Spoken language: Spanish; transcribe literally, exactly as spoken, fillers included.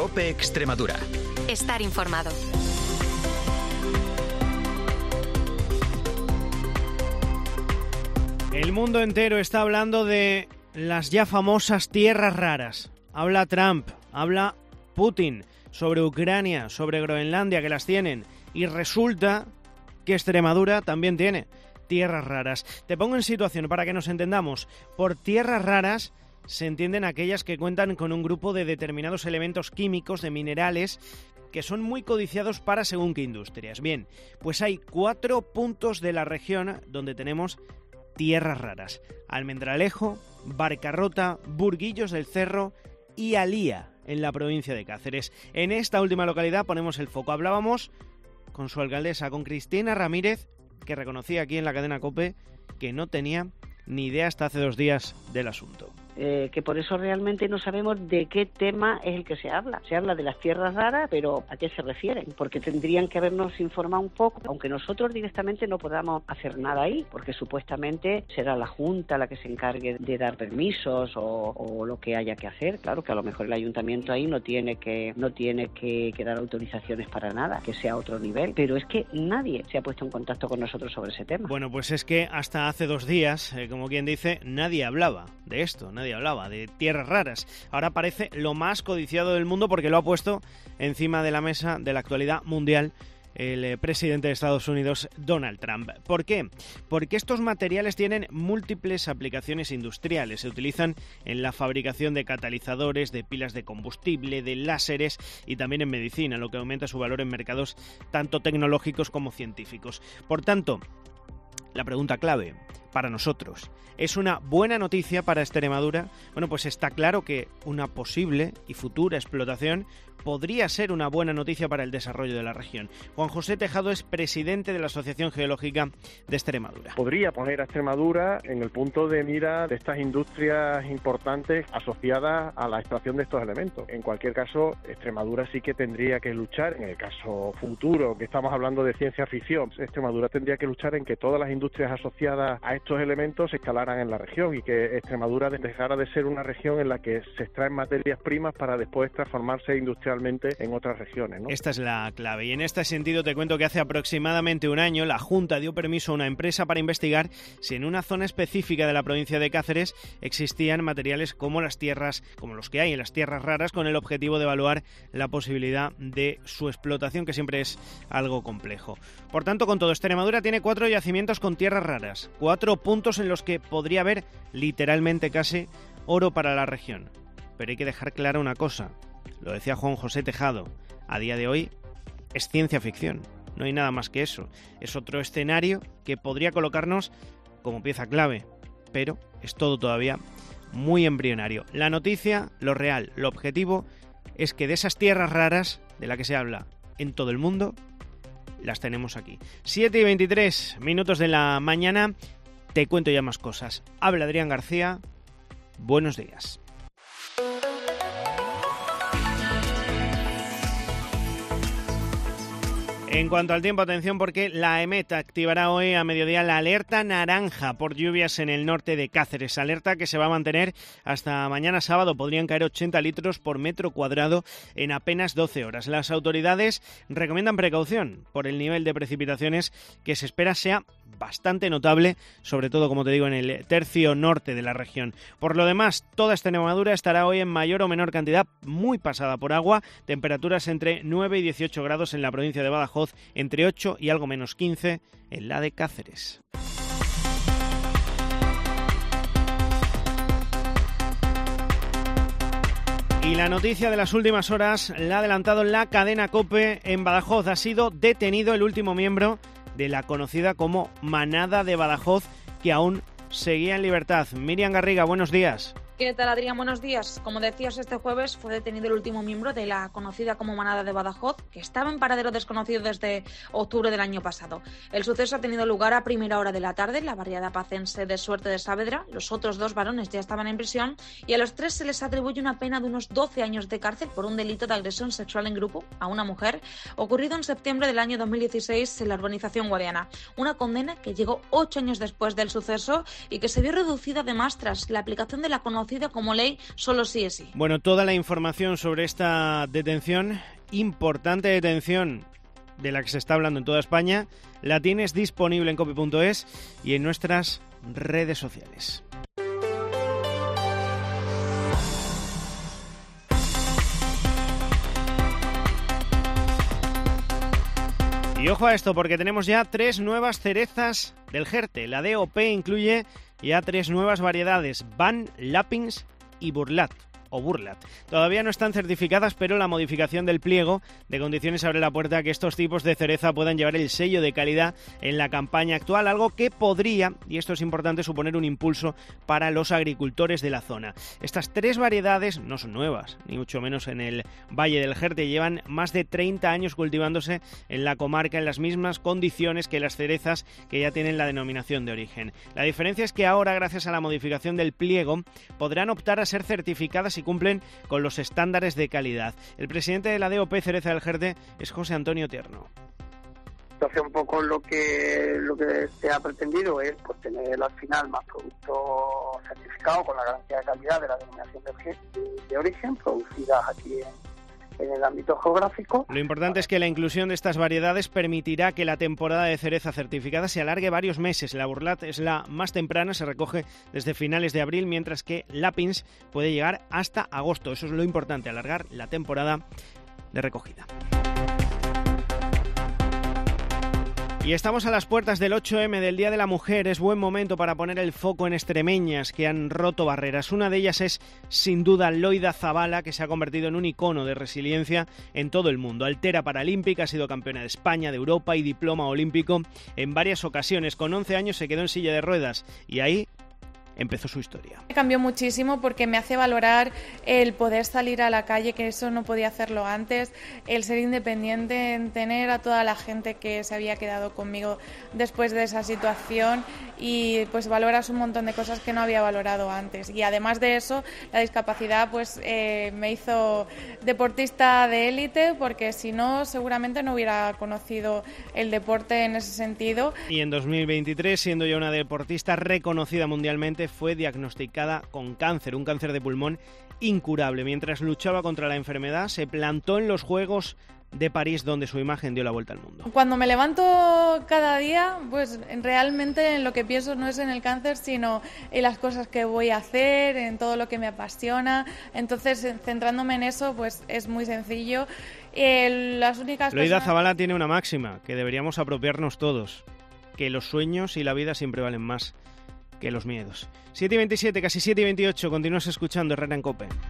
COPE Extremadura. Estar informado. El mundo entero está hablando de las ya famosas tierras raras. Habla Trump, habla Putin sobre Ucrania, sobre Groenlandia, que las tienen. Y resulta que Extremadura también tiene tierras raras. Te pongo en situación para que nos entendamos. Por tierras raras se entienden aquellas que cuentan con un grupo de determinados elementos químicos, de minerales, que son muy codiciados para según qué industrias. Bien, pues hay cuatro puntos de la región donde tenemos tierras raras: Almendralejo, Barcarrota, Burguillos del Cerro y Alía, en la provincia de Cáceres. En esta última localidad ponemos el foco. Hablábamos con su alcaldesa, con Cristina Ramírez, que reconocía aquí en la cadena COPE que no tenía ni idea hasta hace dos días del asunto. Eh, que por eso realmente no sabemos de qué tema es el que se habla. Se habla de las tierras raras, pero ¿a qué se refieren? Porque tendrían que habernos informado un poco, aunque nosotros directamente no podamos hacer nada ahí, porque supuestamente será la Junta la que se encargue de dar permisos o, o lo que haya que hacer. Claro que a lo mejor el ayuntamiento ahí no tiene que no tiene que, que dar autorizaciones para nada, que sea otro nivel, pero es que nadie se ha puesto en contacto con nosotros sobre ese tema. Bueno, pues es que hasta hace dos días, eh, como quien dice, nadie hablaba de esto, nadie Nadie hablaba de tierras raras. Ahora parece lo más codiciado del mundo porque lo ha puesto encima de la mesa de la actualidad mundial el eh, presidente de Estados Unidos, Donald Trump. ¿Por qué? Porque estos materiales tienen múltiples aplicaciones industriales. Se utilizan en la fabricación de catalizadores, de pilas de combustible, de láseres y también en medicina, lo que aumenta su valor en mercados tanto tecnológicos como científicos. Por tanto, la pregunta clave para nosotros: ¿es una buena noticia para Extremadura? Bueno, pues está claro que una posible y futura explotación podría ser una buena noticia para el desarrollo de la región. Juan José Tejado es presidente de la Asociación Geológica de Extremadura. Podría poner a Extremadura en el punto de mira de estas industrias importantes asociadas a la extracción de estos elementos. En cualquier caso, Extremadura sí que tendría que luchar, en el caso futuro, que estamos hablando de ciencia ficción, Extremadura tendría que luchar en que todas las industrias asociadas a estos elementos se escalaran en la región y que Extremadura dejara de ser una región en la que se extraen materias primas para después transformarse industrialmente en otras regiones, ¿no? Esta es la clave, y en este sentido te cuento que hace aproximadamente un año la Junta dio permiso a una empresa para investigar si en una zona específica de la provincia de Cáceres existían materiales como las tierras, como los que hay en las tierras raras, con el objetivo de evaluar la posibilidad de su explotación, que siempre es algo complejo. Por tanto, con todo, Extremadura tiene cuatro yacimientos con tierras raras, cuatro puntos en los que podría haber literalmente casi oro para la región. Pero hay que dejar clara una cosa: lo decía Juan José Tejado, a día de hoy es ciencia ficción, no hay nada más que eso. Es otro escenario que podría colocarnos como pieza clave, pero es todo todavía muy embrionario. La noticia, lo real, lo objetivo, es que de esas tierras raras de las que se habla en todo el mundo, las tenemos aquí. siete y veintitrés minutos de la mañana, te cuento ya más cosas. Habla Adrián García, buenos días. En cuanto al tiempo, atención, porque la EMET activará hoy a mediodía la alerta naranja por lluvias en el norte de Cáceres. Alerta que se va a mantener hasta mañana sábado. Podrían caer ochenta litros por metro cuadrado en apenas doce horas. Las autoridades recomiendan precaución por el nivel de precipitaciones que se espera sea bastante notable, sobre todo, como te digo, en el tercio norte de la región. Por lo demás, toda Extremadura estará hoy en mayor o menor cantidad muy pasada por agua. Temperaturas entre nueve y dieciocho grados en la provincia de Badajoz, entre ocho y algo menos quince en la de Cáceres. Y la noticia de las últimas horas la ha adelantado la cadena COPE. En Badajoz ha sido detenido el último miembro de la conocida como Manada de Badajoz, que aún seguía en libertad. Miriam Garriga, buenos días. ¿Qué tal, Adrián? Buenos días. Como decías, este jueves fue detenido el último miembro de la conocida como Manada de Badajoz, que estaba en paradero desconocido desde octubre del año pasado. El suceso ha tenido lugar a primera hora de la tarde en la barriada pacense de Suerte de Saavedra. Los otros dos varones ya estaban en prisión y a los tres se les atribuye una pena de unos doce años de cárcel por un delito de agresión sexual en grupo a una mujer, ocurrido en septiembre del año dos mil dieciséis en la urbanización Guadiana. Una condena que llegó ocho años después del suceso y que se vio reducida además tras la aplicación de la conocida conocido como ley Solo sí es sí. Bueno, toda la información sobre esta detención, importante detención de la que se está hablando en toda España, la tienes disponible en cope punto es y en nuestras redes sociales. Y ojo a esto, porque tenemos ya tres nuevas cerezas del Jerte. La D O P incluye ya tres nuevas variedades, Van, Lapins y Burlat. o Burlat. Todavía no están certificadas, pero la modificación del pliego de condiciones abre la puerta a que estos tipos de cereza puedan llevar el sello de calidad en la campaña actual, algo que podría, y esto es importante, suponer un impulso para los agricultores de la zona. Estas tres variedades no son nuevas, ni mucho menos en el Valle del Jerte, llevan más de treinta años cultivándose en la comarca en las mismas condiciones que las cerezas que ya tienen la denominación de origen. La diferencia es que ahora, gracias a la modificación del pliego, podrán optar a ser certificadas y cumplen con los estándares de calidad. El presidente de la D O P Cereza del Jerte es José Antonio Tierno. Entonces, un poco lo que lo que se ha pretendido es pues tener al final más productos certificados con la garantía de calidad de la denominación de, de origen, producidas aquí en en el ámbito geográfico. Lo importante es que la inclusión de estas variedades permitirá que la temporada de cereza certificada se alargue varios meses. La Burlat es la más temprana, se recoge desde finales de abril, mientras que Lapins puede llegar hasta agosto. Eso es lo importante, alargar la temporada de recogida. Y estamos a las puertas del ocho eme, del Día de la Mujer. Es buen momento para poner el foco en extremeñas que han roto barreras. Una de ellas es, sin duda, Loida Zabala, que se ha convertido en un icono de resiliencia en todo el mundo. Altera paralímpica, ha sido campeona de España, de Europa y diploma olímpico en varias ocasiones. Con once años se quedó en silla de ruedas y ahí empezó su historia. Cambió muchísimo porque me hace valorar el poder salir a la calle, que eso no podía hacerlo antes, el ser independiente, en tener a toda la gente que se había quedado conmigo después de esa situación, y pues valoras un montón de cosas que no había valorado antes. Y además de eso, la discapacidad pues eh, me hizo deportista de élite, porque si no seguramente no hubiera conocido el deporte en ese sentido. Y en dos mil veintitrés, siendo ya una deportista reconocida mundialmente, fue diagnosticada con cáncer, un cáncer de pulmón incurable. Mientras luchaba contra la enfermedad, se plantó en los Juegos de París, donde su imagen dio la vuelta al mundo. Cuando me levanto cada día, pues realmente en lo que pienso no es en el cáncer, sino en las cosas que voy a hacer, en todo lo que me apasiona. Entonces, centrándome en eso, pues es muy sencillo. Eh, las únicas Loida personas... Zabala tiene una máxima que deberíamos apropiarnos todos: que los sueños y la vida siempre valen más que los miedos. siete y veintisiete, casi siete y veintiocho, continúas escuchando Herrera en COPE.